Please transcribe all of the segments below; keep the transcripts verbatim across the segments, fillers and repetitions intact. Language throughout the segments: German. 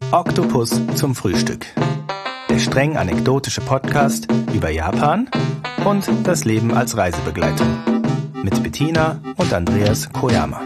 Oktopus zum Frühstück. Der streng anekdotische Podcast über Japan und das Leben als Reisebegleitung. Mit Bettina und Andreas Koyama.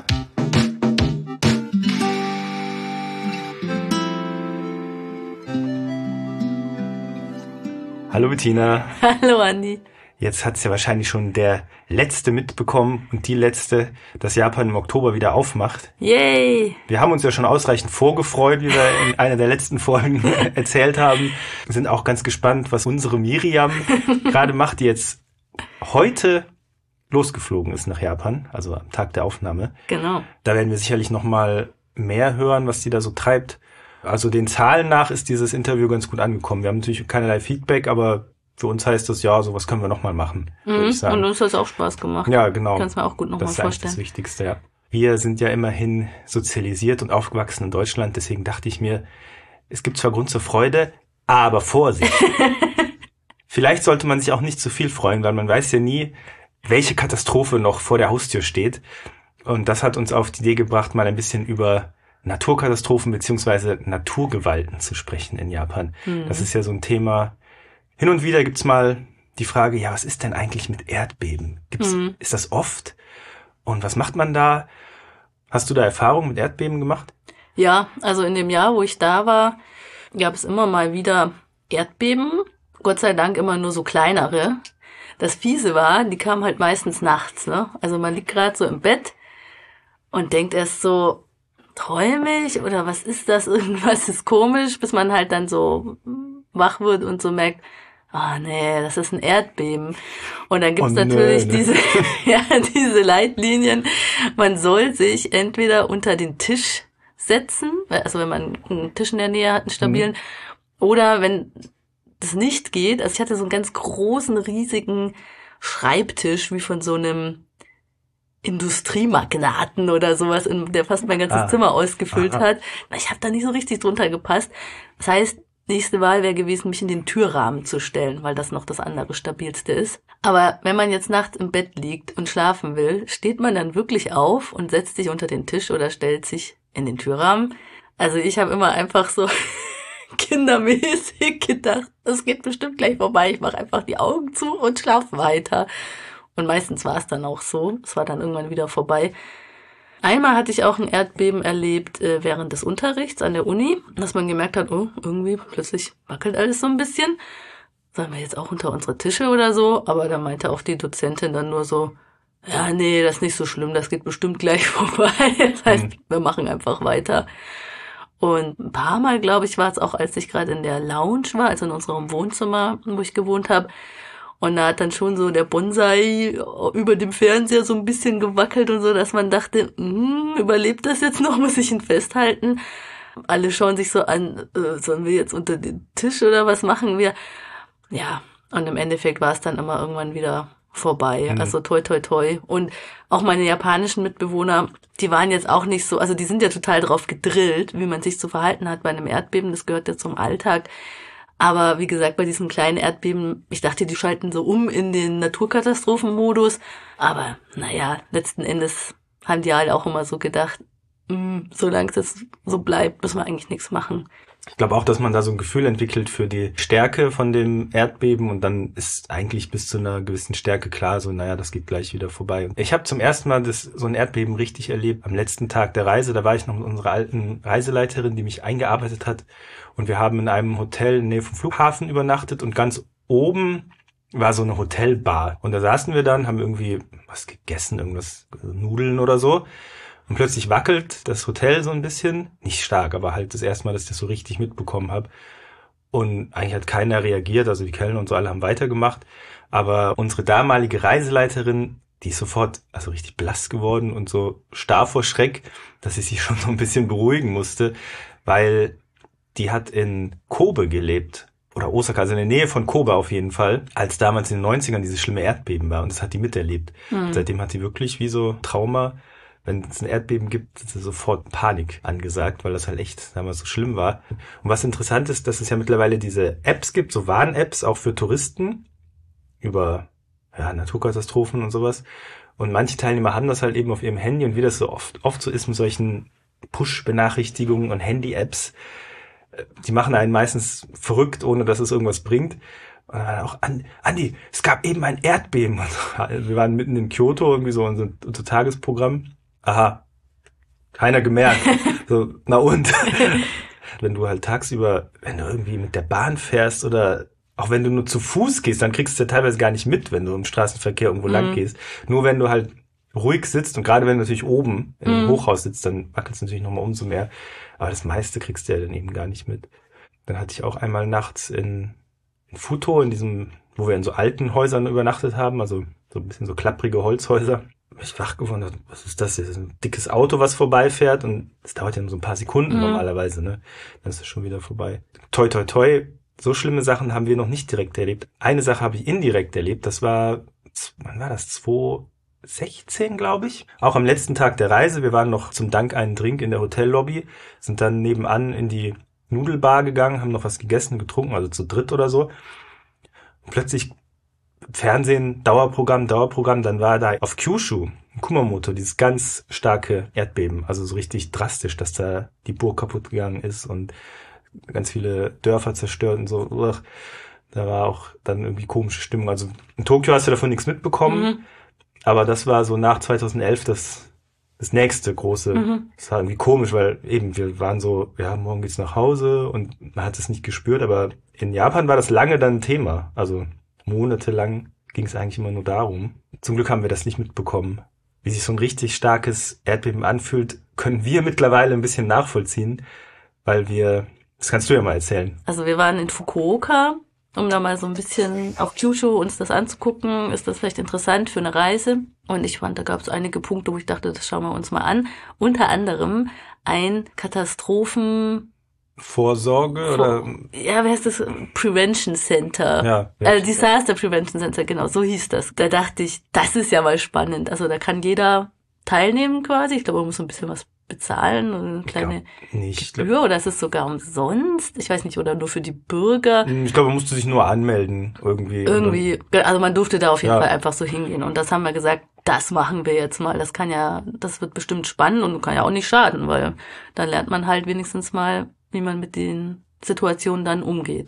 Hallo Bettina. Hallo Andi. Jetzt hat es ja wahrscheinlich schon der Letzte mitbekommen und die Letzte, dass Japan im Oktober wieder aufmacht. Yay! Wir haben uns ja schon ausreichend vorgefreut, wie wir in einer der letzten Folgen erzählt haben. Wir sind auch ganz gespannt, was unsere Miriam gerade macht, die jetzt heute losgeflogen ist nach Japan, also am Tag der Aufnahme. Genau. Da werden wir sicherlich noch mal mehr hören, was die da so treibt. Also den Zahlen nach ist dieses Interview ganz gut angekommen. Wir haben natürlich keinerlei Feedback, aber für uns heißt das, ja, sowas können wir nochmal machen, würde mhm, ich sagen. Und uns hat es auch Spaß gemacht. Ja, genau. Kannst mir auch gut nochmal vorstellen. Das ist eigentlich das Wichtigste, ja. Wir sind ja immerhin sozialisiert und aufgewachsen in Deutschland, deswegen dachte ich mir, es gibt zwar Grund zur Freude, aber Vorsicht. Vielleicht sollte man sich auch nicht zu viel freuen, weil man weiß ja nie, welche Katastrophe noch vor der Haustür steht. Und das hat uns auf die Idee gebracht, mal ein bisschen über Naturkatastrophen beziehungsweise Naturgewalten zu sprechen in Japan. Mhm. Das ist ja so ein Thema. Hin und wieder gibt's mal die Frage, ja, was ist denn eigentlich mit Erdbeben? Gibt's, mhm. Ist das oft? Und was macht man da? Hast du da Erfahrung mit Erdbeben gemacht? Ja, also in dem Jahr, wo ich da war, gab es immer mal wieder Erdbeben. Gott sei Dank immer nur so kleinere. Das Fiese war, die kamen halt meistens nachts, ne? Also man liegt gerade so im Bett und denkt erst so, träume ich oder was ist das? Irgendwas ist komisch, bis man halt dann so wach wird und so merkt, ah oh, nee, das ist ein Erdbeben. Und dann gibt's oh, natürlich nee, nee. diese ja diese Leitlinien. Man soll sich entweder unter den Tisch setzen, also wenn man einen Tisch in der Nähe hat, einen stabilen, mhm. oder wenn das nicht geht, also ich hatte so einen ganz großen, riesigen Schreibtisch, wie von so einem Industriemagnaten oder sowas, der fast mein ganzes ah. Zimmer ausgefüllt Aha. hat. Ich habe da nicht so richtig drunter gepasst. Das heißt, nächste Wahl wäre gewesen, mich in den Türrahmen zu stellen, weil das noch das andere Stabilste ist. Aber wenn man jetzt nachts im Bett liegt und schlafen will, steht man dann wirklich auf und setzt sich unter den Tisch oder stellt sich in den Türrahmen? Also ich habe immer einfach so kindermäßig gedacht, das geht bestimmt gleich vorbei. Ich mache einfach die Augen zu und schlafe weiter. Und meistens war es dann auch so. Es war dann irgendwann wieder vorbei. Einmal hatte ich auch ein Erdbeben erlebt äh, während des Unterrichts an der Uni, dass man gemerkt hat, oh, irgendwie plötzlich wackelt alles so ein bisschen. Sollen wir jetzt auch unter unsere Tische oder so? Aber da meinte auch die Dozentin dann nur so, ja, nee, das ist nicht so schlimm, das geht bestimmt gleich vorbei. Das heißt, mhm. wir machen einfach weiter. Und ein paar Mal, glaube ich, war es auch, als ich gerade in der Lounge war, also in unserem Wohnzimmer, wo ich gewohnt habe. Und da hat dann schon so der Bonsai über dem Fernseher so ein bisschen gewackelt und so, dass man dachte, hm, überlebt das jetzt noch, muss ich ihn festhalten? Alle schauen sich so an, äh, sollen wir jetzt unter den Tisch oder was machen wir? Ja, und im Endeffekt war es dann immer irgendwann wieder vorbei. Mhm. Also toi, toi, toi. Und auch meine japanischen Mitbewohner, die waren jetzt auch nicht so, also die sind ja total drauf gedrillt, wie man sich zu verhalten hat bei einem Erdbeben. Das gehört ja zum Alltag. Aber wie gesagt, bei diesem kleinen Erdbeben, ich dachte, die schalten so um in den Naturkatastrophenmodus. Aber naja, letzten Endes haben die halt auch immer so gedacht, mh, solange es so bleibt, müssen wir eigentlich nichts machen. Ich glaube auch, dass man da so ein Gefühl entwickelt für die Stärke von dem Erdbeben und dann ist eigentlich bis zu einer gewissen Stärke klar, so naja, das geht gleich wieder vorbei. Ich habe zum ersten Mal das, so ein Erdbeben richtig erlebt am letzten Tag der Reise. Da war ich noch mit unserer alten Reiseleiterin, die mich eingearbeitet hat und wir haben in einem Hotel in der Nähe vom Flughafen übernachtet und ganz oben war so eine Hotelbar und da saßen wir dann, haben irgendwie was gegessen, irgendwas, Nudeln oder so. Und plötzlich wackelt das Hotel so ein bisschen. Nicht stark, aber halt das erste Mal, dass ich das so richtig mitbekommen habe. Und eigentlich hat keiner reagiert, also die Kellner und so alle haben weitergemacht. Aber unsere damalige Reiseleiterin, die ist sofort also richtig blass geworden und so starr vor Schreck, dass ich sie schon so ein bisschen beruhigen musste, weil die hat in Kobe gelebt. Oder Osaka, also in der Nähe von Kobe auf jeden Fall, als damals in den neunzigern dieses schlimme Erdbeben war. Und das hat die miterlebt. Mhm. Seitdem hat die wirklich wie so Trauma. Wenn es ein Erdbeben gibt, ist sofort Panik angesagt, weil das halt echt damals so schlimm war. Und was interessant ist, dass es ja mittlerweile diese Apps gibt, so Warn-Apps, auch für Touristen, über ja, Naturkatastrophen und sowas. Und manche Teilnehmer haben das halt eben auf ihrem Handy. Und wie das so oft oft so ist mit solchen Push-Benachrichtigungen und Handy-Apps, die machen einen meistens verrückt, ohne dass es irgendwas bringt. Und dann auch, Andi, es gab eben ein Erdbeben. Wir waren mitten in Kyoto, irgendwie so unser, unser Tagesprogramm. Aha, keiner gemerkt. So, na und? Wenn du halt tagsüber, wenn du irgendwie mit der Bahn fährst oder auch wenn du nur zu Fuß gehst, dann kriegst du ja teilweise gar nicht mit, wenn du im Straßenverkehr irgendwo mhm. lang gehst. Nur wenn du halt ruhig sitzt und gerade wenn du natürlich oben in einem mhm. Hochhaus sitzt, dann wackelt es natürlich nochmal umso mehr. Aber das meiste kriegst du ja dann eben gar nicht mit. Dann hatte ich auch einmal nachts in, in Futo, in diesem, wo wir in so alten Häusern übernachtet haben, also so ein bisschen so klapprige Holzhäuser. Ich wach geworden, was ist das? Das ist ein dickes Auto, was vorbeifährt und es dauert ja nur so ein paar Sekunden mhm. normalerweise, ne? Dann ist es schon wieder vorbei. Toi, toi, toi. So schlimme Sachen haben wir noch nicht direkt erlebt. Eine Sache habe ich indirekt erlebt. Das war, wann war das? zwanzig sechzehn, glaube ich. Auch am letzten Tag der Reise. Wir waren noch zum Dank einen Drink in der Hotellobby, sind dann nebenan in die Nudelbar gegangen, haben noch was gegessen, getrunken, also zu dritt oder so. Und plötzlich Fernsehen, Dauerprogramm, Dauerprogramm, dann war da auf Kyushu, in Kumamoto, dieses ganz starke Erdbeben, also so richtig drastisch, dass da die Burg kaputt gegangen ist und ganz viele Dörfer zerstört und so. Uch, da war auch dann irgendwie komische Stimmung. Also in Tokio hast du davon nichts mitbekommen, mhm. aber das war so nach zweitausendelf das das nächste große. Mhm. Das war irgendwie komisch, weil eben wir waren so, ja, morgen geht's nach Hause und man hat es nicht gespürt, aber in Japan war das lange dann ein Thema. Also monatelang ging es eigentlich immer nur darum. Zum Glück haben wir das nicht mitbekommen. Wie sich so ein richtig starkes Erdbeben anfühlt, können wir mittlerweile ein bisschen nachvollziehen, weil wir, das kannst du ja mal erzählen. Also wir waren in Fukuoka, um da mal so ein bisschen auf Kyushu uns das anzugucken. Ist das vielleicht interessant für eine Reise? Und ich fand, da gab es einige Punkte, wo ich dachte, das schauen wir uns mal an. Unter anderem ein Katastrophen... Vorsorge Vor, oder? Ja, wie heißt das? Prevention Center. Ja. Äh, Disaster Prevention Center, genau, so hieß das. Da dachte ich, das ist ja mal spannend. Also da kann jeder teilnehmen quasi. Ich glaube, man muss so ein bisschen was bezahlen und eine kleine nicht. Gebühr oder ist es sogar umsonst? Ich weiß nicht, oder nur für die Bürger? Ich glaube, man musste sich nur anmelden irgendwie. Irgendwie, also man durfte da auf jeden ja. Fall einfach so hingehen. Und das haben wir gesagt, das machen wir jetzt mal. Das kann ja, das wird bestimmt spannend und kann ja auch nicht schaden, weil dann lernt man halt wenigstens mal, wie man mit den Situationen dann umgeht.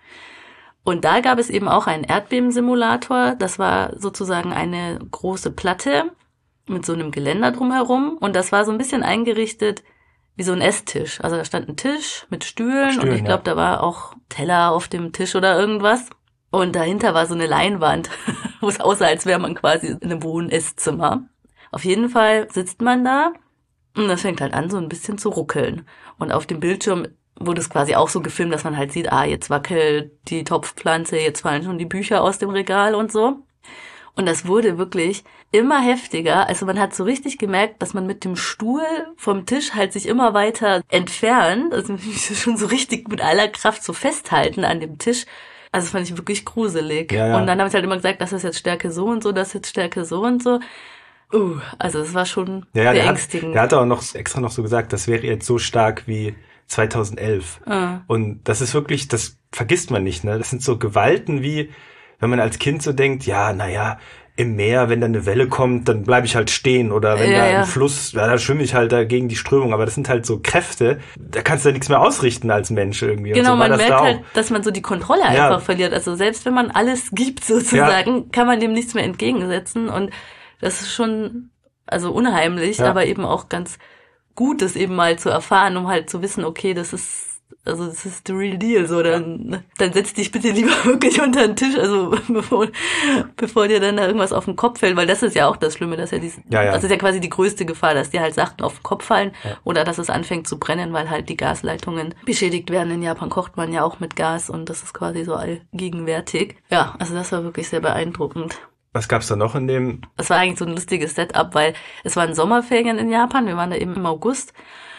Und da gab es eben auch einen Erdbebensimulator. Das war sozusagen eine große Platte mit so einem Geländer drumherum. Und das war so ein bisschen eingerichtet wie so ein Esstisch. Also da stand ein Tisch mit Stühlen, Stühlen und ich glaube, ja. da war auch Teller auf dem Tisch oder irgendwas. Und dahinter war so eine Leinwand, wo es aussah, als wäre man quasi in einem Wohn-Esszimmer. Auf jeden Fall sitzt man da und das fängt halt an, so ein bisschen zu ruckeln. Und auf dem Bildschirm wurde es quasi auch so gefilmt, dass man halt sieht, ah, jetzt wackelt die Topfpflanze, jetzt fallen schon die Bücher aus dem Regal und so. Und das wurde wirklich immer heftiger. Also man hat so richtig gemerkt, dass man mit dem Stuhl vom Tisch halt sich immer weiter entfernt. Also schon so richtig mit aller Kraft so festhalten an dem Tisch. Also das fand ich wirklich gruselig. Ja, ja. Und dann habe ich halt immer gesagt, das ist jetzt Stärke so und so, das ist jetzt Stärke so und so. Uh, also es war schon ja, ja, beängstigend. Der hat, der hat auch noch extra noch so gesagt, das wäre jetzt so stark wie zweitausendelf. Ah. Und das ist wirklich, das vergisst man nicht, ne? Das sind so Gewalten wie, wenn man als Kind so denkt, ja, naja, im Meer, wenn da eine Welle kommt, dann bleibe ich halt stehen. Oder wenn ja, da ja. ein Fluss, ja, dann schwimme ich halt da gegen die Strömung. Aber das sind halt so Kräfte, da kannst du ja nichts mehr ausrichten als Mensch irgendwie. Genau, und so man das merkt da halt, dass man so die Kontrolle ja. einfach verliert. Also selbst wenn man alles gibt sozusagen, ja. kann man dem nichts mehr entgegensetzen. Und das ist schon, also unheimlich, ja. aber eben auch ganz gut, das eben mal zu erfahren, um halt zu wissen, okay, das ist, also das ist the real deal, so, dann, dann setz dich bitte lieber wirklich unter den Tisch, also bevor, bevor dir dann da irgendwas auf den Kopf fällt, weil das ist ja auch das Schlimme, dass ja dies, ja, ja. das ist ja quasi die größte Gefahr, dass dir halt Sachen auf den Kopf fallen ja. oder dass es anfängt zu brennen, weil halt die Gasleitungen beschädigt werden. In Japan kocht man ja auch mit Gas und das ist quasi so allgegenwärtig. Ja, also das war wirklich sehr beeindruckend. Was gab's da noch in dem? Es war eigentlich so ein lustiges Setup, weil es waren Sommerferien in Japan, wir waren da eben im August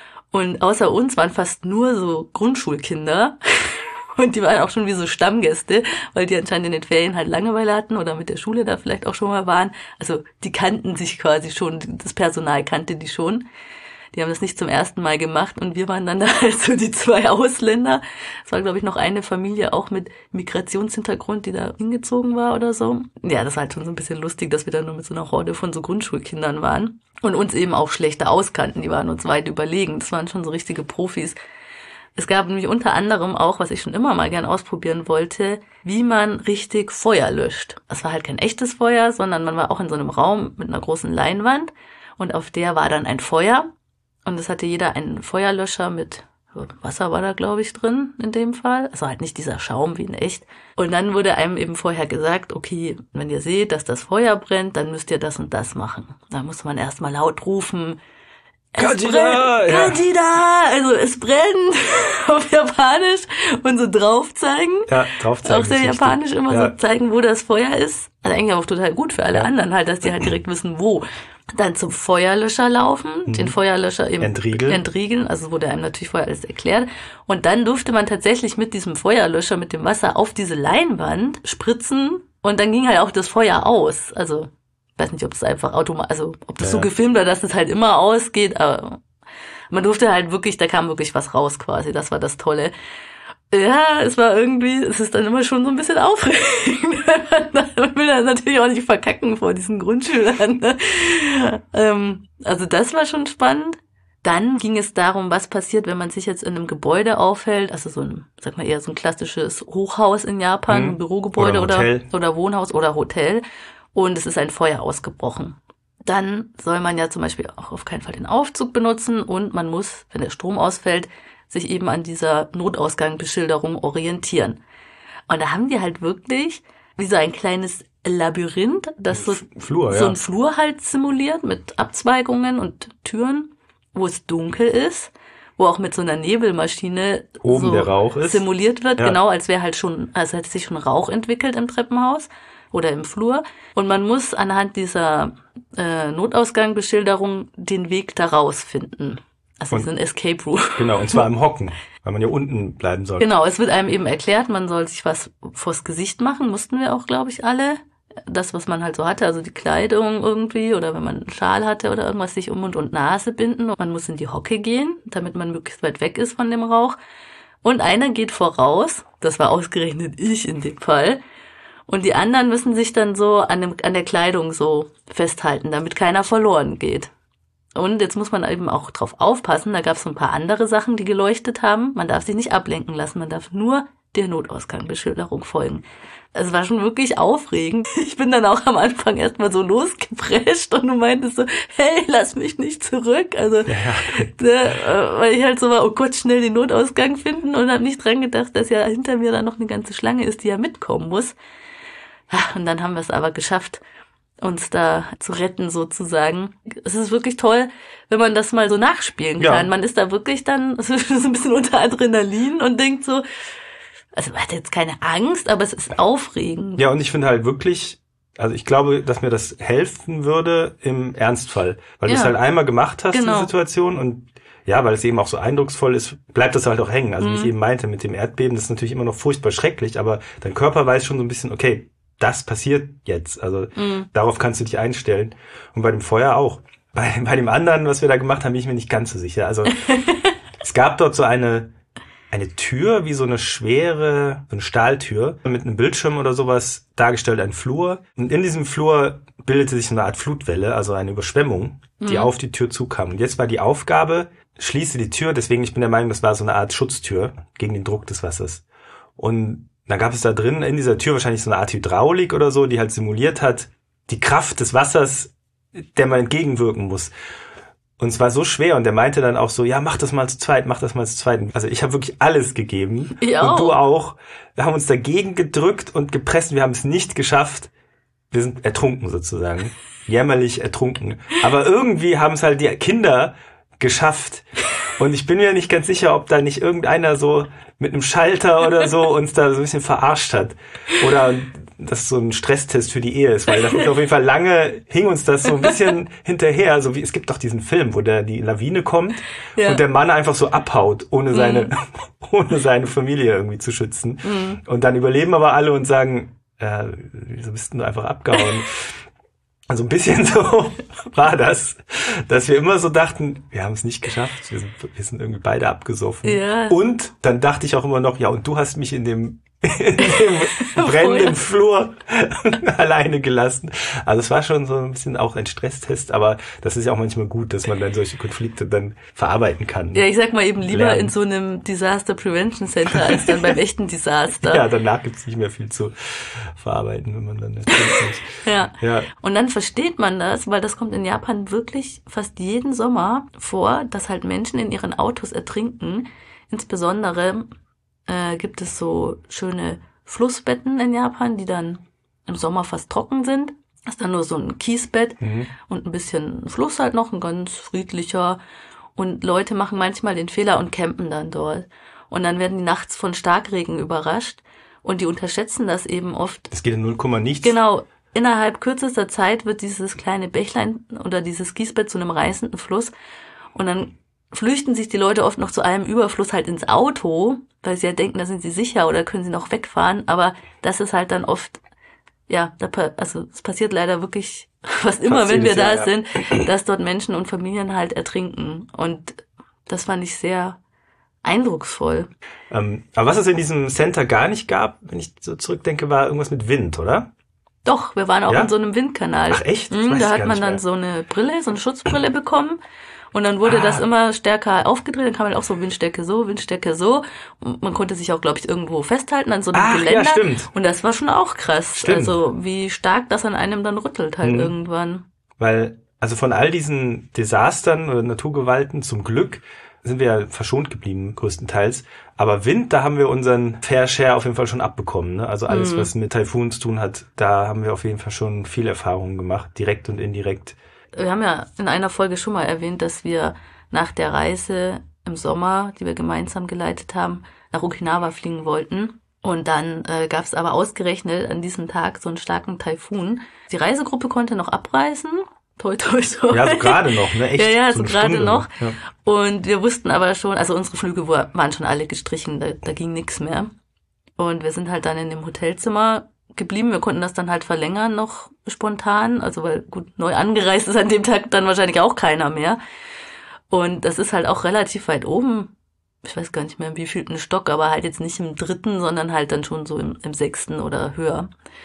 und außer uns waren fast nur so Grundschulkinder und die waren auch schon wie so Stammgäste, weil die anscheinend in den Ferien halt Langeweile hatten oder mit der Schule da vielleicht auch schon mal waren. Also die kannten sich quasi schon, das Personal kannte die schon. Die haben das nicht zum ersten Mal gemacht und wir waren dann da halt so die zwei Ausländer. Es war, glaube ich, noch eine Familie auch mit Migrationshintergrund, die da hingezogen war oder so. Ja, das war halt schon so ein bisschen lustig, dass wir da nur mit so einer Horde von so Grundschulkindern waren und uns eben auch schlechter auskannten. Die waren uns weit überlegen. Das waren schon so richtige Profis. Es gab nämlich unter anderem auch, was ich schon immer mal gern ausprobieren wollte, wie man richtig Feuer löscht. Es war halt kein echtes Feuer, sondern man war auch in so einem Raum mit einer großen Leinwand und auf der war dann ein Feuer und es hatte jeder einen Feuerlöscher mit Wasser war da, glaube ich, drin in dem Fall. Also halt nicht dieser Schaum wie in echt. Und dann wurde einem eben vorher gesagt, okay, wenn ihr seht, dass das Feuer brennt, dann müsst ihr das und das machen. Da muss man erstmal laut rufen, Kajida! Ja. Kajida! Also es brennt auf Japanisch und so drauf zeigen. Ja, drauf zeigen. Auch sehr japanisch immer ja. so zeigen, wo das Feuer ist. Also eigentlich auch total gut für alle ja. anderen halt, dass die halt direkt wissen, wo. Dann zum Feuerlöscher laufen, mhm. den Feuerlöscher eben entriegeln. entriegeln. Also wurde einem natürlich vorher alles erklärt. Und dann durfte man tatsächlich mit diesem Feuerlöscher, mit dem Wasser auf diese Leinwand spritzen und dann ging halt auch das Feuer aus. Also ich weiß nicht, ob es einfach automatisch, also ob das ja. so gefilmt war, dass es halt immer ausgeht, aber man durfte halt wirklich, da kam wirklich was raus quasi, das war das Tolle. Ja, es war irgendwie, es ist dann immer schon so ein bisschen aufregend. Man will dann natürlich auch nicht verkacken vor diesen Grundschülern. Ne? Ähm, also das war schon spannend. Dann ging es darum, was passiert, wenn man sich jetzt in einem Gebäude aufhält, also so ein, sag mal eher so ein klassisches Hochhaus in Japan, hm. ein Bürogebäude oder, oder, oder Wohnhaus oder Hotel und es ist ein Feuer ausgebrochen. Dann soll man ja zum Beispiel auch auf keinen Fall den Aufzug benutzen und man muss, wenn der Strom ausfällt, sich eben an dieser Notausgangsbeschilderung orientieren. Und da haben die halt wirklich wie so ein kleines Labyrinth, das so, Flur, so ja. ein Flur halt simuliert mit Abzweigungen und Türen, wo es dunkel ist, wo auch mit so einer Nebelmaschine oben so der Rauch ist. simuliert wird, ja. genau, als wäre halt schon, als hätte sich schon Rauch entwickelt im Treppenhaus oder im Flur. Und man muss anhand dieser äh, Notausgangsbeschilderung den Weg da rausfinden. Also und, so ein Escape Room. Genau, und zwar im Hocken, weil man ja unten bleiben soll. Genau, es wird einem eben erklärt, man soll sich was vors Gesicht machen, mussten wir auch, glaube ich, alle. Das, was man halt so hatte, also die Kleidung irgendwie oder wenn man einen Schal hatte oder irgendwas, sich um Mund und Nase binden. Und man muss in die Hocke gehen, damit man möglichst weit weg ist von dem Rauch. Und einer geht voraus, das war ausgerechnet ich in dem Fall. Und die anderen müssen sich dann so an, dem, an der Kleidung so festhalten, damit keiner verloren geht. Und jetzt muss man eben auch drauf aufpassen, da gab es so ein paar andere Sachen, die geleuchtet haben. Man darf sich nicht ablenken lassen, man darf nur der Notausgangsbeschilderung folgen. Es war schon wirklich aufregend. Ich bin dann auch am Anfang erstmal so losgeprescht und du meintest so, hey, lass mich nicht zurück. Also, ja, ja. Da, weil ich halt so war, oh Gott, schnell den Notausgang finden und habe nicht dran gedacht, dass ja hinter mir da noch eine ganze Schlange ist, die ja mitkommen muss. Und dann haben wir es aber geschafft, uns da zu retten sozusagen. Es ist wirklich toll, wenn man das mal so nachspielen kann. Ja. Man ist da wirklich dann so ein bisschen unter Adrenalin und denkt so, also man hat jetzt keine Angst, aber es ist aufregend. Ja, und ich finde halt wirklich, also ich glaube, dass mir das helfen würde im Ernstfall, weil ja. du es halt einmal gemacht hast, genau. die Situation, und ja, weil es eben auch so eindrucksvoll ist, bleibt das halt auch hängen. Also mhm. wie ich eben meinte, mit dem Erdbeben, das ist natürlich immer noch furchtbar schrecklich, aber dein Körper weiß schon so ein bisschen, okay, das passiert jetzt. Also mhm. darauf kannst du dich einstellen. Und bei dem Feuer auch. Bei, bei dem anderen, was wir da gemacht haben, bin ich mir nicht ganz so sicher. Also es gab dort so eine eine Tür, wie so eine schwere, so eine Stahltür mit einem Bildschirm oder sowas, dargestellt ein Flur. Und in diesem Flur bildete sich so eine Art Flutwelle, also eine Überschwemmung, die mhm. auf die Tür zukam. Und jetzt war die Aufgabe, schließe die Tür, deswegen ich bin der Meinung, das war so eine Art Schutztür gegen den Druck des Wassers. Und dann gab es da drin in dieser Tür wahrscheinlich so eine Art Hydraulik oder so, die halt simuliert hat, die Kraft des Wassers, der man entgegenwirken muss. Und es war so schwer und der meinte dann auch so, ja, mach das mal zu zweit, mach das mal zu zweit. Also ich habe wirklich alles gegeben. Ich auch. Und du auch. Wir haben uns dagegen gedrückt und gepresst. Wir haben es nicht geschafft. Wir sind ertrunken sozusagen. Jämmerlich ertrunken. Aber irgendwie haben es halt die Kinder geschafft. Und ich bin mir nicht ganz sicher, ob da nicht irgendeiner so mit einem Schalter oder so uns da so ein bisschen verarscht hat. Oder das so ein Stresstest für die Ehe ist, weil das ist auf jeden Fall lange, hing uns das so ein bisschen hinterher, so wie, es gibt doch diesen Film, wo der, die Lawine kommt ja. und der Mann einfach so abhaut, ohne seine, mm. ohne seine Familie irgendwie zu schützen. Mm. Und dann überleben aber alle und sagen, äh, wieso bist du einfach abgehauen? Also ein bisschen so war das, dass wir immer so dachten, wir haben es nicht geschafft, wir sind, wir sind irgendwie beide abgesoffen. Ja. Und dann dachte ich auch immer noch, ja, und du hast mich in dem in dem brennenden Flur alleine gelassen. Also es war schon so ein bisschen auch ein Stresstest, aber das ist ja auch manchmal gut, dass man dann solche Konflikte dann verarbeiten kann. Ja, ich sag mal eben lieber lernen. in so einem Disaster Prevention Center als dann beim echten Desaster. Ja, danach gibt's nicht mehr viel zu verarbeiten, wenn man dann das muss. Ja. Ja. Und dann versteht man das, weil das kommt in Japan wirklich fast jeden Sommer vor, dass halt Menschen in ihren Autos ertrinken. Insbesondere äh, gibt es so schöne Flussbetten in Japan, die dann im Sommer fast trocken sind. Das ist dann nur so ein Kiesbett Mhm. und ein bisschen Fluss halt noch, ein ganz friedlicher. Und Leute machen manchmal den Fehler und campen dann dort. Und dann werden die nachts von Starkregen überrascht. Und die unterschätzen das eben oft. Es geht in null Komma nichts. Genau. Innerhalb kürzester Zeit wird dieses kleine Bächlein oder dieses Kiesbett zu einem reißenden Fluss. Und dann flüchten sich die Leute oft noch zu einem Überfluss halt ins Auto, weil sie ja denken, da sind sie sicher oder können sie noch wegfahren. Aber das ist halt dann oft, ja, da, also es passiert leider wirklich fast immer, Fast wenn wir jedes da Jahr, ja. sind, dass dort Menschen und Familien halt ertrinken. Und das fand ich sehr eindrucksvoll. Ähm, aber was es in diesem Center gar nicht gab, wenn ich so zurückdenke, war irgendwas mit Wind, oder? Doch, wir waren auch Ja? in so einem Windkanal. Ach echt? Das Mhm, weiß da ich hat gar man nicht dann mehr. so eine Brille, so eine Schutzbrille bekommen. Und dann wurde Ah. das immer stärker aufgedreht. Dann kam halt auch so Windstärke so, Windstärke so. Und man konnte sich auch, glaube ich, irgendwo festhalten an so einem Ach, ja, Geländer. stimmt. Und das war schon auch krass. Stimmt. Also wie stark das an einem dann rüttelt halt Mhm. irgendwann. Weil, also von all diesen Desastern oder Naturgewalten zum Glück sind wir ja verschont geblieben, größtenteils. Aber Wind, da haben wir unseren Fair Share auf jeden Fall schon abbekommen. Ne? Also alles, Mhm. was mit Taifunen zu tun hat, da haben wir auf jeden Fall schon viel Erfahrungen gemacht, direkt und indirekt. Wir haben ja in einer Folge schon mal erwähnt, dass wir nach der Reise im Sommer, die wir gemeinsam geleitet haben, nach Okinawa fliegen wollten. Und dann äh, gab es aber ausgerechnet an diesem Tag so einen starken Taifun. Die Reisegruppe konnte noch abreisen. Toi, toi, toi. Ja, so gerade noch, ne? Echt, Ja, ja, so so eine gerade Stunde noch. Ja. Und wir wussten aber schon, also unsere Flüge war- waren schon alle gestrichen, da, da ging nichts mehr. Und wir sind halt dann in dem Hotelzimmer geblieben. Wir konnten das dann halt verlängern noch spontan, also weil gut, neu angereist ist an dem Tag dann wahrscheinlich auch keiner mehr. Und das ist halt auch relativ weit oben. Ich weiß gar nicht mehr im wievielten Stock, aber halt jetzt nicht im dritten, sondern halt dann schon so im, im sechsten oder höher.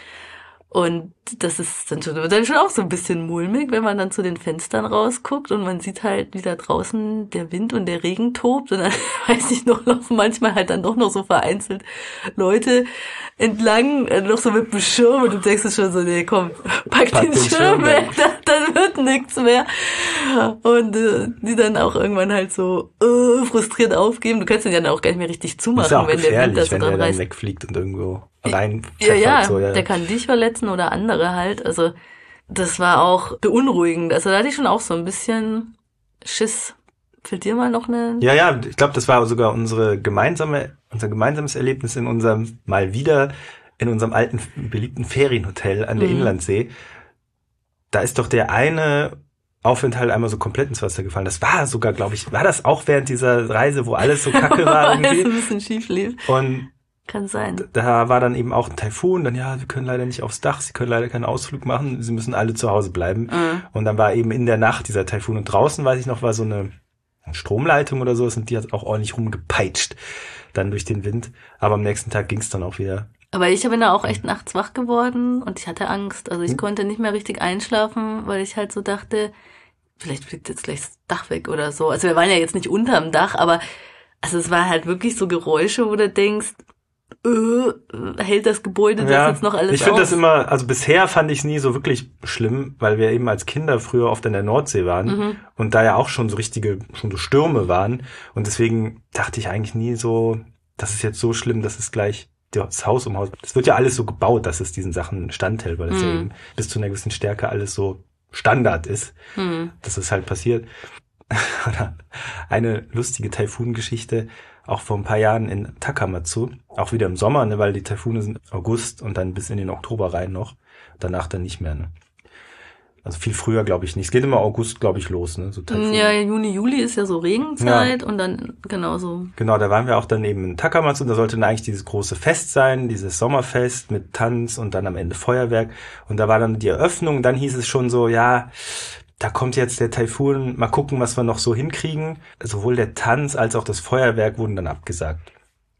Und das ist dann schon, wird dann schon auch so ein bisschen mulmig, wenn man dann zu den Fenstern rausguckt und man sieht halt, wie da draußen der Wind und der Regen tobt und dann, weiß ich noch, laufen manchmal halt dann doch noch so vereinzelt Leute entlang, äh, noch so mit dem Schirm und du denkst dir schon so, nee, komm, pack, Pack den, den Schirm Schirm weg, dann, dann wird nichts mehr. Und äh, die dann auch irgendwann halt so äh, frustriert aufgeben. Du kannst den dann auch gar nicht mehr richtig zumachen, Ist ja auch wenn der Wind da gefährlich, so wenn der dran dann reißt. wegfliegt und irgendwo rein Ja, ja, so, ja. der kann dich verletzen oder andere halt. Also das war auch beunruhigend. Also da hatte ich schon auch so ein bisschen Schiss. Fällt dir mal noch eine... Ja, ja, ich glaube, das war sogar unsere gemeinsame, unser gemeinsames Erlebnis in unserem, mal wieder, in unserem alten, beliebten Ferienhotel an der Mhm. Inlandsee. Da ist doch der eine Aufenthalt einmal so komplett ins Wasser gefallen. Das war sogar, glaube ich, war das auch während dieser Reise, wo alles so kacke war Alles ein irgendwie. bisschen schief lief. Und Kann sein. da war dann eben auch ein Taifun, dann ja, wir können leider nicht aufs Dach, sie können leider keinen Ausflug machen, sie müssen alle zu Hause bleiben. Mhm. Und dann war eben in der Nacht dieser Taifun und draußen, weiß ich noch, war so eine Stromleitung oder so, und die hat auch ordentlich rumgepeitscht, dann durch den Wind. Aber am nächsten Tag ging es dann auch wieder. Aber ich bin da auch echt nachts wach geworden und ich hatte Angst. Also ich Hm. konnte nicht mehr richtig einschlafen, weil ich halt so dachte, vielleicht fliegt jetzt gleich das Dach weg oder so. Also wir waren ja jetzt nicht unterm Dach, aber also es waren halt wirklich so Geräusche, wo du denkst, äh, hält das Gebäude das jetzt noch alles ich finde aus? das immer, also bisher fand ich es nie so wirklich schlimm, weil wir eben als Kinder früher oft an der Nordsee waren Mhm. und da ja auch schon so richtige, schon so Stürme waren. Und deswegen dachte ich eigentlich nie so, das ist jetzt so schlimm, dass es gleich das Haus um Haus. Es wird ja alles so gebaut, dass es diesen Sachen standhält, weil das ja Mhm. eben bis zu einer gewissen Stärke alles so Standard ist, Hm. dass es halt passiert. Oder eine lustige Taifun-Geschichte, auch vor ein paar Jahren in Takamatsu, auch wieder im Sommer, ne, weil die Taifune sind August und dann bis in den Oktober rein noch, danach dann nicht mehr. Ne? Also viel früher glaube ich nicht. Es geht immer August, glaube ich, los. Ne? So Taifun. Ja, Juni, Juli ist ja so Regenzeit und dann genauso. Genau, da waren wir auch dann eben in Takamatsu und da sollte dann eigentlich dieses große Fest sein, dieses Sommerfest mit Tanz und dann am Ende Feuerwerk. Und da war dann die Eröffnung, dann hieß es schon so, ja, da kommt jetzt der Taifun, mal gucken, was wir noch so hinkriegen. Sowohl der Tanz als auch das Feuerwerk wurden dann abgesagt.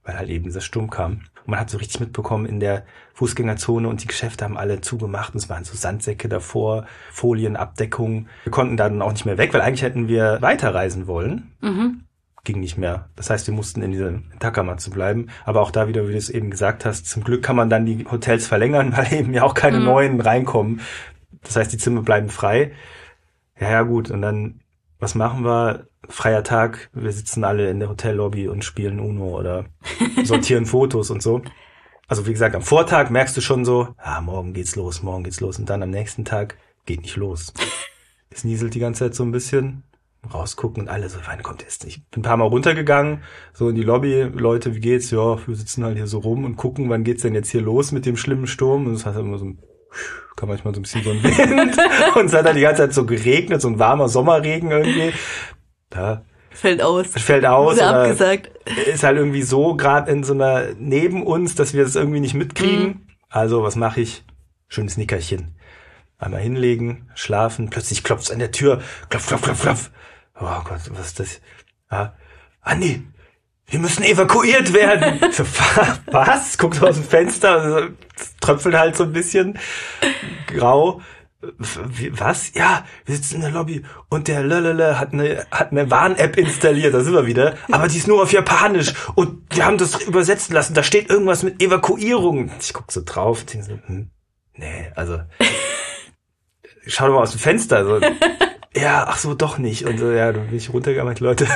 weil halt eben dieser Sturm kam. Und man hat so richtig mitbekommen in der Fußgängerzone und die Geschäfte haben alle zugemacht und es waren so Sandsäcke davor, Folienabdeckung. Wir konnten dann auch nicht mehr weg, weil eigentlich hätten wir weiterreisen wollen. Mhm. Ging nicht mehr. Das heißt, wir mussten in dieser Takamatsu bleiben. Aber auch da wieder, wie du es eben gesagt hast, zum Glück kann man dann die Hotels verlängern, weil eben ja auch keine mhm. neuen reinkommen. Das heißt, die Zimmer bleiben frei. Ja, ja, gut. Und dann, was machen wir? Freier Tag. Wir sitzen alle in der Hotellobby und spielen Uno oder sortieren Fotos und so. Also wie gesagt, am Vortag merkst du schon so, ah, morgen geht's los, morgen geht's los. Und dann am nächsten Tag geht nicht los. Es nieselt die ganze Zeit so ein bisschen. Rausgucken und alle so, wann kommt jetzt nicht? Bin ein paar Mal runtergegangen, so in die Lobby, Leute, wie geht's? Ja, wir sitzen halt hier so rum und gucken, wann geht's denn jetzt hier los mit dem schlimmen Sturm? Und das heißt immer so ein, kann manchmal so ein bisschen so ein Wind. Und es hat halt die ganze Zeit so geregnet, so ein warmer Sommerregen irgendwie. Da fällt aus. Fällt aus. Wurde abgesagt. Ist halt irgendwie so gerade in so einer, neben uns, dass wir das irgendwie nicht mitkriegen. Mhm. Also, was mache ich? Schönes Nickerchen. Einmal hinlegen, schlafen, plötzlich klopft's an der Tür. Klopf, klopf, klopf, klopf. Oh Gott, was ist das? Ah, Andi, wir müssen evakuiert werden. So, was? Guckt aus dem Fenster, also, tröpfelt halt so ein bisschen grau. Was? Ja, wir sitzen in der Lobby und der Lölele hat eine, hat eine Warn-App installiert, da sind wir wieder, aber die ist nur auf Japanisch und wir haben das übersetzen lassen, da steht irgendwas mit Evakuierung. Ich guck so drauf, denke so, hm, nee, also, schau doch mal aus dem Fenster, so. Ja, ach so, doch nicht. Und so, ja, dann bin ich runtergegangen, Leute,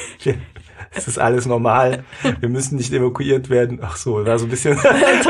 es ist alles normal, wir müssen nicht evakuiert werden. Ach so, war so ein bisschen,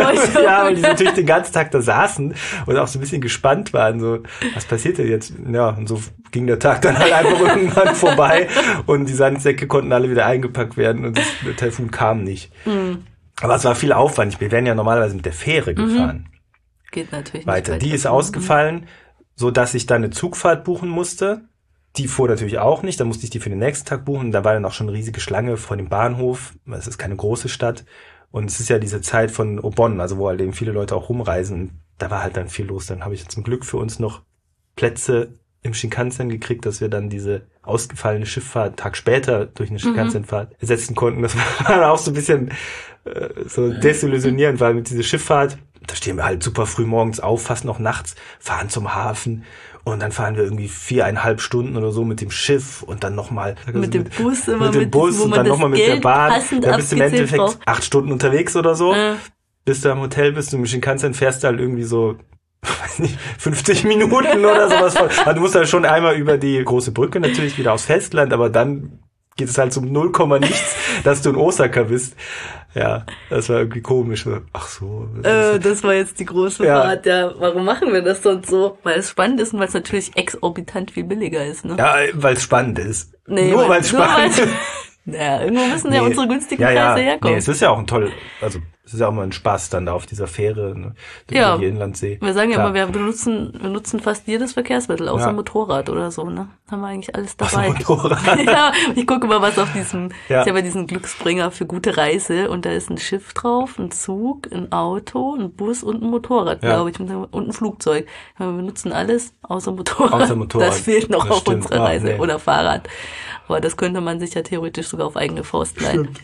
ja, weil die natürlich den ganzen Tag da saßen und auch so ein bisschen gespannt waren, so, was passiert denn jetzt? Ja, und so ging der Tag dann halt einfach irgendwann vorbei und die Sandsäcke konnten alle wieder eingepackt werden und das, der Taifun kam nicht. Mhm. Aber es war viel Aufwand. Wir wären ja normalerweise mit der Fähre gefahren. Mhm. Geht natürlich nicht weiter. Die ist ausgefallen, so dass ich dann eine Zugfahrt buchen musste. Die fuhr natürlich auch nicht, dann musste ich die für den nächsten Tag buchen. Da war dann auch schon eine riesige Schlange vor dem Bahnhof. Es ist keine große Stadt. Und es ist ja diese Zeit von Obon, also wo halt eben viele Leute auch rumreisen. Und da war halt dann viel los. Dann habe ich zum Glück für uns noch Plätze im Shinkansen gekriegt, dass wir dann diese ausgefallene Schifffahrt einen Tag später durch eine Shinkansen-Fahrt ersetzen konnten. Das war dann auch so ein bisschen äh, so desillusionierend, weil mit dieser Schifffahrt, da stehen wir halt super früh morgens auf, fast noch nachts, fahren zum Hafen und dann fahren wir irgendwie viereinhalb Stunden oder so mit dem Schiff und dann nochmal mit dem Bus immer mit dem Bus und dann nochmal mit der Bahn. Da bist du im Endeffekt braucht. acht Stunden unterwegs oder so. Äh. Bis du am Hotel bist und mit Shinkansen fährst du halt irgendwie so, weiß nicht, fünfzig Minuten oder sowas. Also du musst halt schon einmal über die große Brücke natürlich wieder aufs Festland, aber dann geht es halt zum null Komma nichts, dass du in Osaka bist. Ja, das war irgendwie komisch. Ach so. Das, äh, das war jetzt die große ja. Fahrt. Ja, warum machen wir das sonst so? Weil es spannend ist und weil es natürlich exorbitant viel billiger ist, ne? Ja, weil es spannend ist. Nee, nur weil es spannend ist. Ja, irgendwo müssen ja nee. unsere günstigen ja, ja. Preise herkommen. Nee, es ist ja auch ein toll, also es ist ja auch mal ein Spaß dann da auf dieser Fähre, ne, ja. über die Inlandsee. Wir sagen ja Klar. immer, wir benutzen, wir nutzen fast jedes Verkehrsmittel, außer ja. Motorrad oder so, ne? Haben wir eigentlich alles dabei. Außer Motorrad. Ja, ich gucke mal, was auf diesem, ja. ich habe ja diesen Glücksbringer für gute Reise und da ist ein Schiff drauf, ein Zug, ein Auto, ein Bus und ein Motorrad, ja. glaube ich, und ein Flugzeug. Wir benutzen alles außer Motorrad. Außer Motorrad. Das fehlt noch das auf stimmt. unserer Reise. Ah, nee. Oder Fahrrad. Aber das könnte man sich ja theoretisch sogar auf eigene Faust leihen. Stimmt.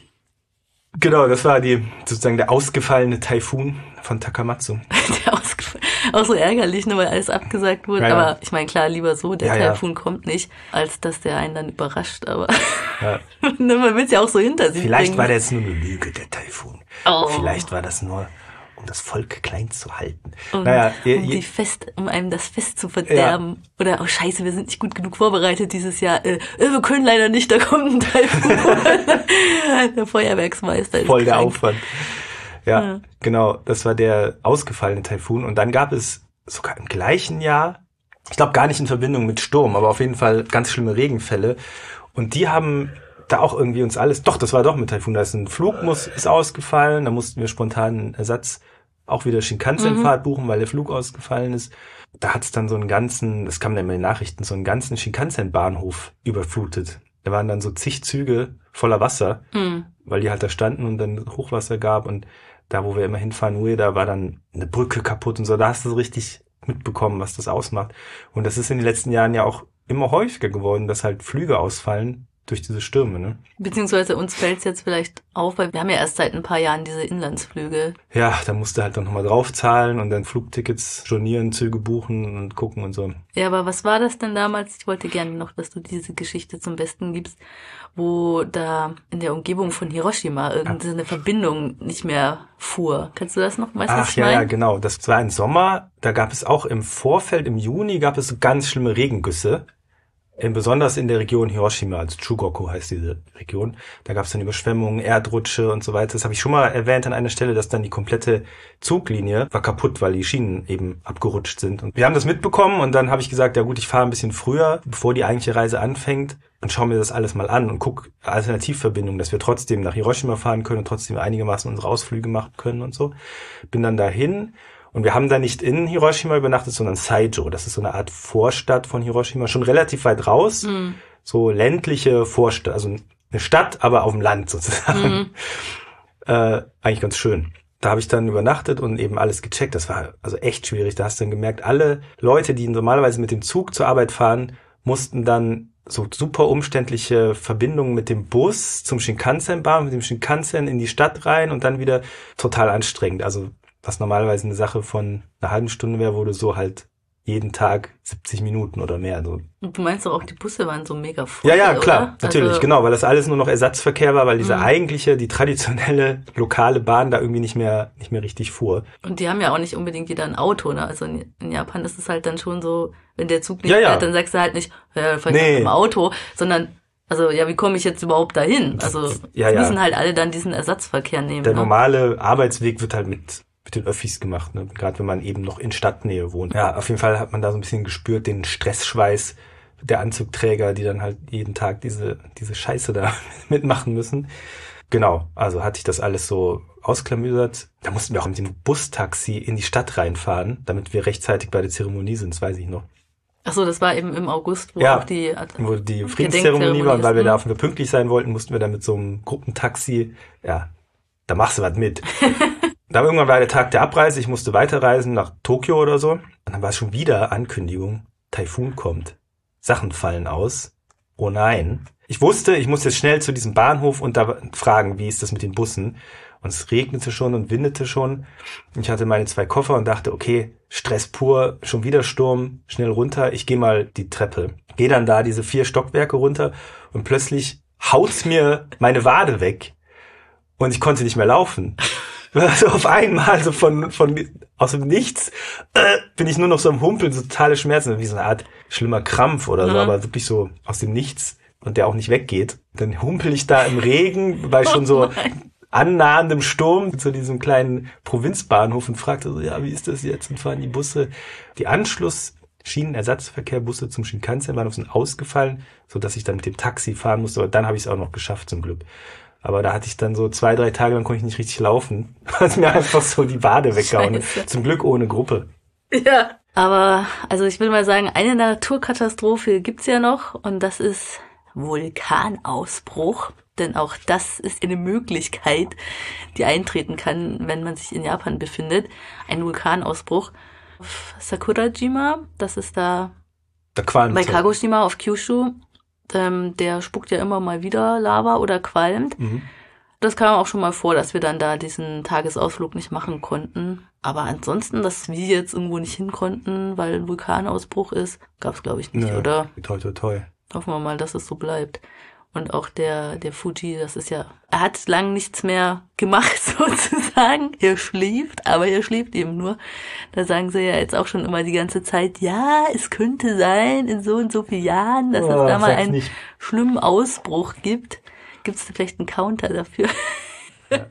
Genau, das war die sozusagen der ausgefallene Taifun von Takamatsu. Der ausgefallen. Auch so ärgerlich, ne, weil alles abgesagt wurde. Ja, ja. Aber ich meine, klar, lieber so, der ja, Taifun ja. kommt nicht, als dass der einen dann überrascht. Aber ja. man will es ja auch so hinter sich Vielleicht bringen. war das nur eine Lüge, der Taifun. Oh. Vielleicht war das nur, um das Volk klein zu halten. Um, naja, je, um, die Fest, um einem das Fest zu verderben. Ja. Oder, oh scheiße, wir sind nicht gut genug vorbereitet dieses Jahr. Äh, wir können leider nicht, da kommt ein Taifun. Der Feuerwerksmeister ist voll der krank. Aufwand. Ja, ja, genau, das war der ausgefallene Taifun. Und dann gab es sogar im gleichen Jahr, ich glaube gar nicht in Verbindung mit Sturm, aber auf jeden Fall ganz schlimme Regenfälle. Und die haben da auch irgendwie uns alles, doch, das war doch mit Taifun, da ist ein Flug muss, ist ausgefallen, da mussten wir spontan einen Ersatz auch wieder Shinkansen-Fahrt mhm. buchen, weil der Flug ausgefallen ist. Da hat es dann so einen ganzen, das kam dann in den Nachrichten, so einen ganzen Shinkansen-Bahnhof überflutet. Da waren dann so zig Züge voller Wasser, mhm. weil die halt da standen und dann Hochwasser gab und da, wo wir immer hinfahren, Ueda, war dann eine Brücke kaputt und so. Da hast du so richtig mitbekommen, was das ausmacht. Und das ist in den letzten Jahren ja auch immer häufiger geworden, dass halt Flüge ausfallen, durch diese Stürme, ne? Beziehungsweise uns fällt es jetzt vielleicht auf, weil wir haben ja erst seit ein paar Jahren diese Inlandsflüge. Ja, da musst du halt dann nochmal draufzahlen und dann Flugtickets stornieren, Züge buchen und gucken und so. Ja, aber was war das denn damals? Ich wollte gerne noch, dass du diese Geschichte zum Besten gibst, wo da in der Umgebung von Hiroshima irgendeine Verbindung nicht mehr fuhr. Kannst du das noch? Weißt du, was Ach ich ja, meine? ja, genau. Das war im Sommer. Da gab es auch im Vorfeld, im Juni, gab es so ganz schlimme Regengüsse. Besonders in der Region Hiroshima, also Chugoku heißt diese Region, da gab es dann Überschwemmungen, Erdrutsche und so weiter. Das habe ich schon mal erwähnt an einer Stelle, dass dann die komplette Zuglinie war kaputt, weil die Schienen eben abgerutscht sind. Und wir haben das mitbekommen und dann habe ich gesagt, ja gut, ich fahre ein bisschen früher, bevor die eigentliche Reise anfängt und schaue mir das alles mal an und gucke Alternativverbindungen, dass wir trotzdem nach Hiroshima fahren können und trotzdem einigermaßen unsere Ausflüge machen können und so. Bin dann dahin. Und wir haben da nicht in Hiroshima übernachtet, sondern Saijo. Das ist so eine Art Vorstadt von Hiroshima, schon relativ weit raus. Mhm. So ländliche Vorstadt, also eine Stadt, aber auf dem Land sozusagen. Mhm. Äh, eigentlich ganz schön. Da habe ich dann übernachtet und eben alles gecheckt. Das war also echt schwierig. Da hast du dann gemerkt, alle Leute, die normalerweise mit dem Zug zur Arbeit fahren, mussten dann so super umständliche Verbindungen mit dem Bus zum Shinkansen-Bahn, mit dem Shinkansen in die Stadt rein und dann wieder total anstrengend. Also was normalerweise eine Sache von einer halben Stunde wäre, wurde so halt jeden Tag siebzig Minuten oder mehr. So. Und du meinst doch auch, die Busse waren so mega voll, Ja, ja, klar, oder? natürlich, also, genau, weil das alles nur noch Ersatzverkehr war, weil diese mhm. eigentliche, die traditionelle lokale Bahn da irgendwie nicht mehr nicht mehr richtig fuhr. Und die haben ja auch nicht unbedingt jeder ein Auto, ne? Also in, in Japan ist es halt dann schon so, wenn der Zug nicht ja, ja. fährt, dann sagst du halt nicht, ja, fahr ich nee. mit dem Auto, sondern also ja, wie komme ich jetzt überhaupt dahin? Also ja, ja. müssen müssen halt alle dann diesen Ersatzverkehr nehmen. Der ne? normale Arbeitsweg wird halt mit mit den Öffis gemacht, ne? Gerade wenn man eben noch in Stadtnähe wohnt. Ja, auf jeden Fall hat man da so ein bisschen gespürt, den Stressschweiß der Anzugträger, die dann halt jeden Tag diese diese Scheiße da mitmachen müssen. Genau, also hatte ich das alles so ausklamüsert. Da mussten wir auch mit dem Bustaxi in die Stadt reinfahren, damit wir rechtzeitig bei der Zeremonie sind, das weiß ich noch. Ach so, das war eben im August, wo ja, auch die wo die Friedenszeremonie war und weil wir da pünktlich sein wollten, mussten wir dann mit so einem Gruppentaxi, ja, da machst du was mit. Dann irgendwann war der Tag der Abreise, ich musste weiterreisen nach Tokio oder so. Und dann war es schon wieder Ankündigung, Taifun kommt. Sachen fallen aus. Oh nein. Ich wusste, ich muss jetzt schnell zu diesem Bahnhof und da fragen, wie ist das mit den Bussen. Und es regnete schon und windete schon. Ich hatte meine zwei Koffer und dachte, okay, Stress pur, schon wieder Sturm, schnell runter. Ich gehe mal die Treppe. Gehe dann da diese vier Stockwerke runter und plötzlich haut's mir meine Wade weg. Und ich konnte nicht mehr laufen. Also auf einmal, so von, von, aus dem Nichts, äh, bin ich nur noch so am Humpeln, so totale Schmerzen, wie so eine Art schlimmer Krampf oder so, mhm. aber wirklich so aus dem Nichts und der auch nicht weggeht. Dann humpel ich da im Regen, bei schon so annahendem Sturm zu diesem kleinen Provinzbahnhof und fragte so, ja, wie ist das jetzt? Und fahren die Busse, die Anschluss-Schienenersatzverkehrbusse zum Shinkansen-Bahnhof sind ausgefallen, so dass ich dann mit dem Taxi fahren musste, aber dann habe ich es auch noch geschafft zum Glück. Aber da hatte ich dann so zwei, drei Tage lang konnte ich nicht richtig laufen. Hat mir einfach so die Wade weggehauen. Scheiße. Zum Glück ohne Gruppe. Ja, aber also ich will mal sagen, eine Naturkatastrophe gibt's ja noch und das ist Vulkanausbruch. Denn auch das ist eine Möglichkeit, die eintreten kann, wenn man sich in Japan befindet. Ein Vulkanausbruch auf Sakurajima, das ist da bei Kagoshima auf Kyushu. Ähm, der spuckt ja immer mal wieder Lava oder qualmt. Mhm. Das kam auch schon mal vor, dass wir dann da diesen Tagesausflug nicht machen konnten. Aber ansonsten, dass wir jetzt irgendwo nicht hin konnten, weil ein Vulkanausbruch ist, gab's glaube ich nicht, Nö, oder? Toi, toi, toi. Hoffen wir mal, dass es so bleibt. Und auch der der Fuji, das ist ja, er hat lang nichts mehr gemacht sozusagen. Er schläft, aber er schläft eben nur. Da sagen sie ja jetzt auch schon immer die ganze Zeit, ja, es könnte sein, in so und so vielen Jahren, dass oh, es da mal einen nicht. schlimmen Ausbruch gibt. Gibt es da vielleicht einen Counter dafür? Ja.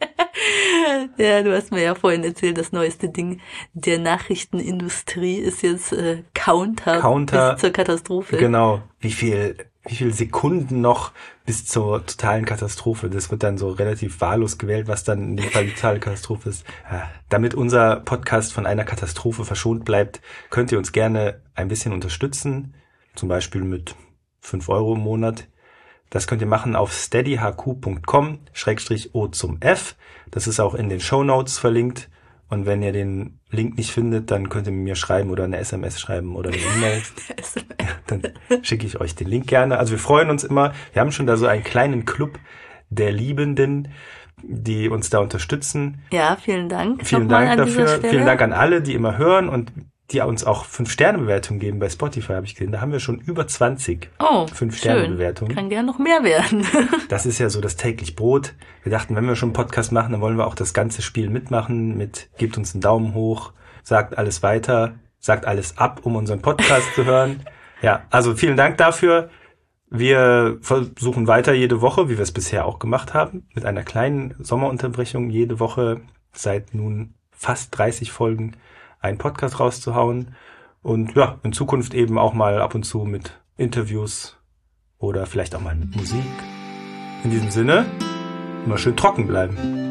Ja, du hast mir ja vorhin erzählt, das neueste Ding der Nachrichtenindustrie ist jetzt äh, Counter, Counter bis zur Katastrophe. Genau, wie viel wie viel Sekunden noch bis zur totalen Katastrophe. Das wird dann so relativ wahllos gewählt, was dann in dem Fall die totale Katastrophe ist. Ja, damit unser Podcast von einer Katastrophe verschont bleibt, könnt ihr uns gerne ein bisschen unterstützen, zum Beispiel mit fünf Euro im Monat. Das könnt ihr machen auf steadyhq punkt com schrägstrich o zum F. Das ist auch in den Shownotes verlinkt. Und wenn ihr den Link nicht findet, dann könnt ihr mir schreiben oder eine S M S schreiben oder eine E-Mail. Ja, dann schicke ich euch den Link gerne. Also wir freuen uns immer. Wir haben schon da so einen kleinen Club der Liebenden, die uns da unterstützen. Ja, vielen Dank. Vielen Dank dafür. Vielen Dank an alle, die immer hören und die uns auch fünf-Sterne-Bewertungen geben bei Spotify, habe ich gesehen. Da haben wir schon über zwanzig oh, fünf-Sterne-Bewertungen. Kann gern noch mehr werden. Das ist ja so das täglich Brot. Wir dachten, wenn wir schon einen Podcast machen, dann wollen wir auch das ganze Spiel mitmachen mit gebt uns einen Daumen hoch, sagt alles weiter, sagt alles ab, um unseren Podcast zu hören. Ja, also vielen Dank dafür. Wir versuchen weiter jede Woche, wie wir es bisher auch gemacht haben, mit einer kleinen Sommerunterbrechung jede Woche seit nun fast dreißig Folgen einen Podcast rauszuhauen und ja, in Zukunft eben auch mal ab und zu mit Interviews oder vielleicht auch mal mit Musik. In diesem Sinne, immer schön trocken bleiben.